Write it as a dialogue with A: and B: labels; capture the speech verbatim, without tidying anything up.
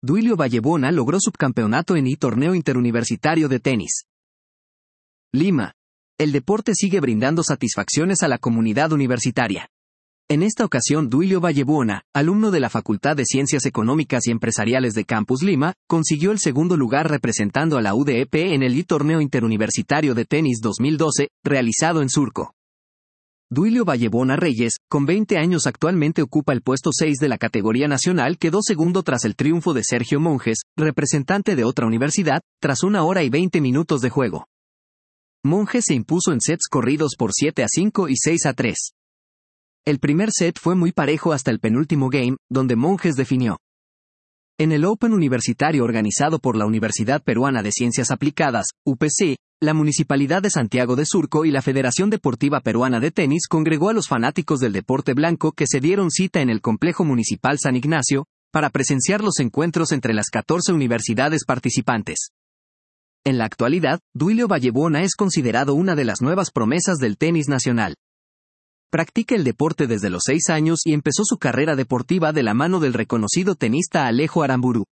A: Duilio Vallebona logró subcampeonato en I Torneo Interuniversitario de Tenis. Lima. El deporte sigue brindando satisfacciones a la comunidad universitaria. En esta ocasión Duilio Vallebona, alumno de la Facultad de Ciencias Económicas y Empresariales de Campus Lima, consiguió el segundo lugar representando a la U D E P en el I Torneo Interuniversitario de Tenis dos mil doce, realizado en Surco. Duilio Vallebona Reyes, con veinte años actualmente ocupa el puesto seis de la categoría nacional, quedó segundo tras el triunfo de Sergio Monjes, representante de otra universidad, tras una hora y veinte minutos de juego. Monjes se impuso en sets corridos por siete a cinco y seis a tres. El primer set fue muy parejo hasta el penúltimo game, donde Monjes definió. En el Open universitario organizado por la Universidad Peruana de Ciencias Aplicadas, U P C, la Municipalidad de Santiago de Surco y la Federación Deportiva Peruana de Tenis congregó a los fanáticos del deporte blanco que se dieron cita en el Complejo Municipal San Ignacio, para presenciar los encuentros entre las catorce universidades participantes. En la actualidad, Duilio Vallebona es considerado una de las nuevas promesas del tenis nacional. Practica el deporte desde los seis años y empezó su carrera deportiva de la mano del reconocido tenista Alejo Aramburu.